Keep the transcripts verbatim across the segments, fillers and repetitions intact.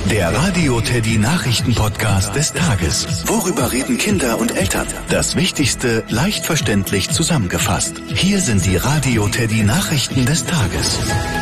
Der Radio Teddy Nachrichten-Podcast des Tages. Worüber reden Kinder und Eltern? Das Wichtigste leicht verständlich zusammengefasst. Hier sind die Radio Teddy Nachrichten des Tages.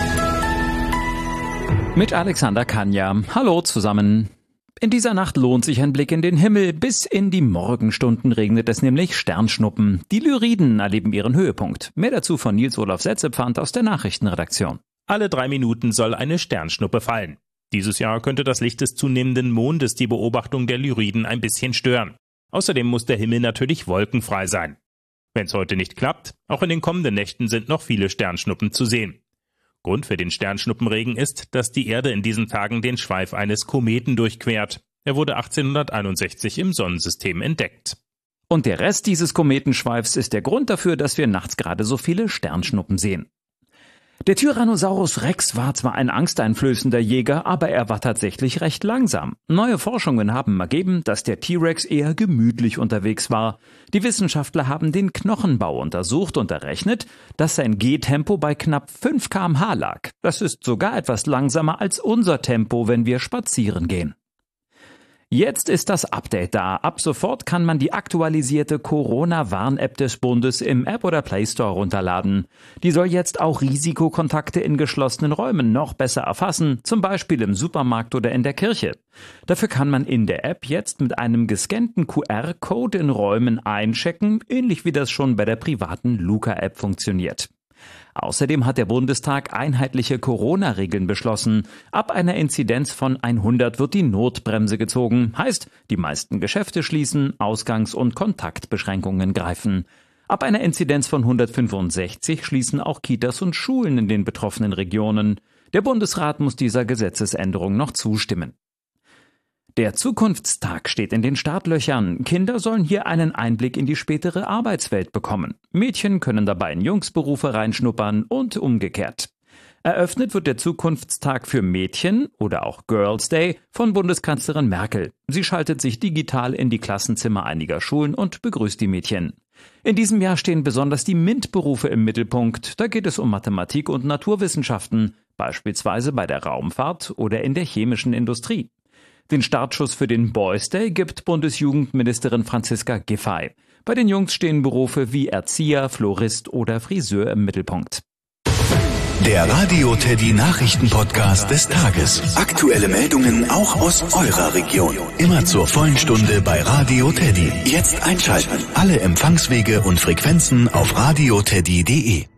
Mit Alexander Kanja. Hallo zusammen. In dieser Nacht lohnt sich ein Blick in den Himmel. Bis in die Morgenstunden regnet es nämlich Sternschnuppen. Die Lyriden erleben ihren Höhepunkt. Mehr dazu von Nils-Olaf Setzepfand aus der Nachrichtenredaktion. Alle drei Minuten soll eine Sternschnuppe fallen. Dieses Jahr könnte das Licht des zunehmenden Mondes die Beobachtung der Lyriden ein bisschen stören. Außerdem muss der Himmel natürlich wolkenfrei sein. Wenn es heute nicht klappt, auch in den kommenden Nächten sind noch viele Sternschnuppen zu sehen. Grund für den Sternschnuppenregen ist, dass die Erde in diesen Tagen den Schweif eines Kometen durchquert. Er wurde achtzehnhunderteinundsechzig im Sonnensystem entdeckt. Und der Rest dieses Kometenschweifs ist der Grund dafür, dass wir nachts gerade so viele Sternschnuppen sehen. Der Tyrannosaurus Rex war zwar ein angsteinflößender Jäger, aber er war tatsächlich recht langsam. Neue Forschungen haben ergeben, dass der T-Rex eher gemütlich unterwegs war. Die Wissenschaftler haben den Knochenbau untersucht und errechnet, dass sein Gehtempo bei knapp fünf Kilometer pro Stunde lag. Das ist sogar etwas langsamer als unser Tempo, wenn wir spazieren gehen. Jetzt ist das Update da. Ab sofort kann man die aktualisierte Corona-Warn-App des Bundes im App oder Play Store runterladen. Die soll jetzt auch Risikokontakte in geschlossenen Räumen noch besser erfassen, zum Beispiel im Supermarkt oder in der Kirche. Dafür kann man in der App jetzt mit einem gescannten Q R-Code in Räumen einchecken, ähnlich wie das schon bei der privaten Luca-App funktioniert. Außerdem hat der Bundestag einheitliche Corona-Regeln beschlossen. Ab einer Inzidenz von hundert wird die Notbremse gezogen. Heißt, die meisten Geschäfte schließen, Ausgangs- und Kontaktbeschränkungen greifen. Ab einer Inzidenz von hundertfünfundsechzig schließen auch Kitas und Schulen in den betroffenen Regionen. Der Bundesrat muss dieser Gesetzesänderung noch zustimmen. Der Zukunftstag steht in den Startlöchern. Kinder sollen hier einen Einblick in die spätere Arbeitswelt bekommen. Mädchen können dabei in Jungsberufe reinschnuppern und umgekehrt. Eröffnet wird der Zukunftstag für Mädchen oder auch Girls Day von Bundeskanzlerin Merkel. Sie schaltet sich digital in die Klassenzimmer einiger Schulen und begrüßt die Mädchen. In diesem Jahr stehen besonders die MINT-Berufe im Mittelpunkt. Da geht es um Mathematik und Naturwissenschaften, beispielsweise bei der Raumfahrt oder in der chemischen Industrie. Den Startschuss für den Boys Day gibt Bundesjugendministerin Franziska Giffey. Bei den Jungs stehen Berufe wie Erzieher, Florist oder Friseur im Mittelpunkt. Der Radio Teddy Nachrichten-Podcast des Tages. Aktuelle Meldungen auch aus eurer Region. Immer zur vollen Stunde bei Radio Teddy. Jetzt einschalten. Alle Empfangswege und Frequenzen auf radioteddy punkt de.